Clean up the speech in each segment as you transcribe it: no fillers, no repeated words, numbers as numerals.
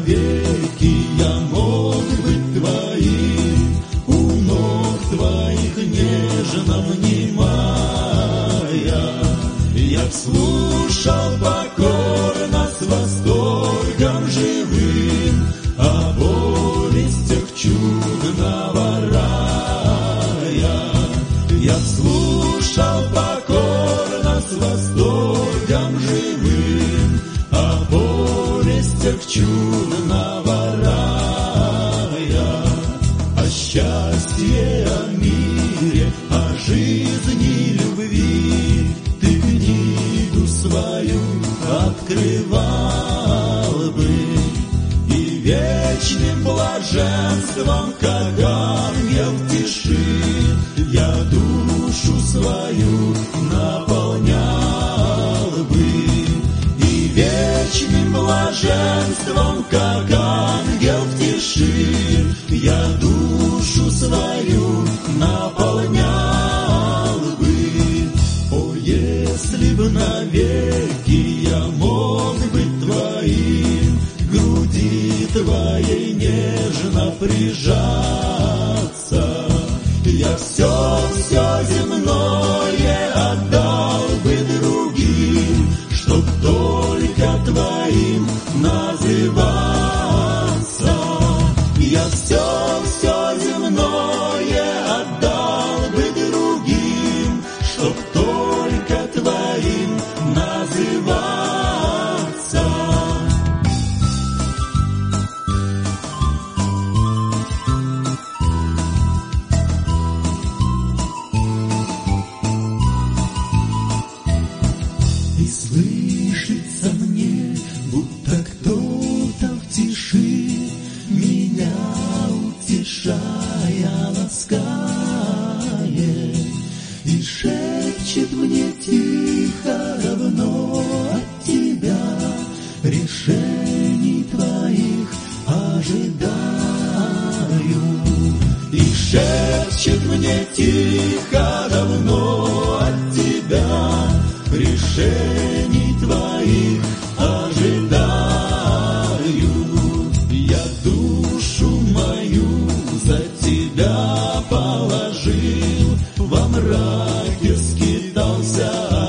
навеки я мог быть твоим, у ног твоих нежно внимая. Я слушал покорно с восторгом живым о повестях чудного рая. Я слушал покорно с восторгом живым о повестях чудного рая. О счастье, о мире, о жизни, любви ты книгу свою открывал бы, и вечным блаженством, как ангел в тиши, я душу свою наполнял бы, и вечным блаженством, как ангел в тиши, я душу свою наполнял бы. О, если б навеки я мог быть твоим, к груди твоей нежно прижаться, я все земное отдал бы другим, чтоб только твоим называться. Я все земное отдал бы другим, чтоб только твоим называться. И слышится мне, будто кто-то в тиши меня утешая ласкает, и шепчет мне тихо: давно от тебя решений твоих ожидаю. И шепчет мне тихо: давно от тебя решений твоих ожидаю. Я душу мою за тебя положил, во мраке скитался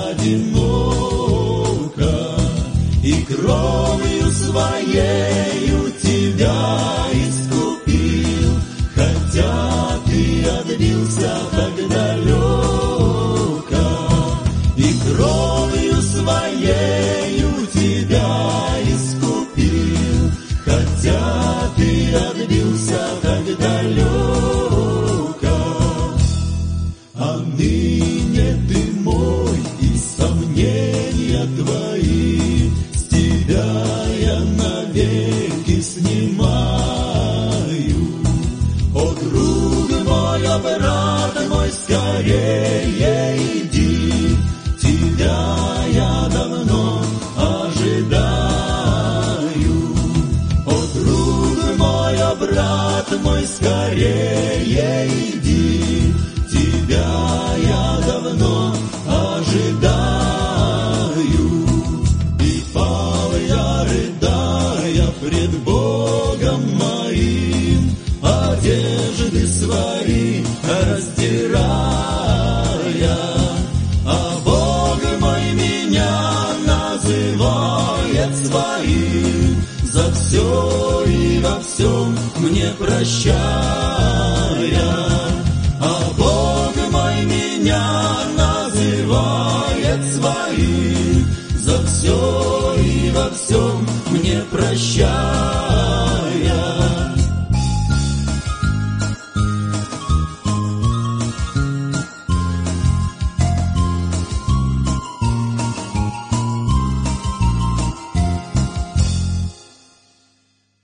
одиноко, и кровью своею тебя искупил, хотя ты отбился так далеко, и кровью своею тебя искупил, хотя ты отбился так далеко. А ныне ты мой, и сомнения твои с тебя я навеки снимаю. О, друг мой, о, брат мой, скорее иди, тебя я давно ожидаю. О, друг мой, о, брат мой, скорее иди, тебя я давно ожидаю. И пал я, рыдая пред Богом моим, одежды свои раздирая, а Бог мой меня называет своим, за все и во всем мне прощая. А Бог мой меня называет своим, за все и во всем мне прощая.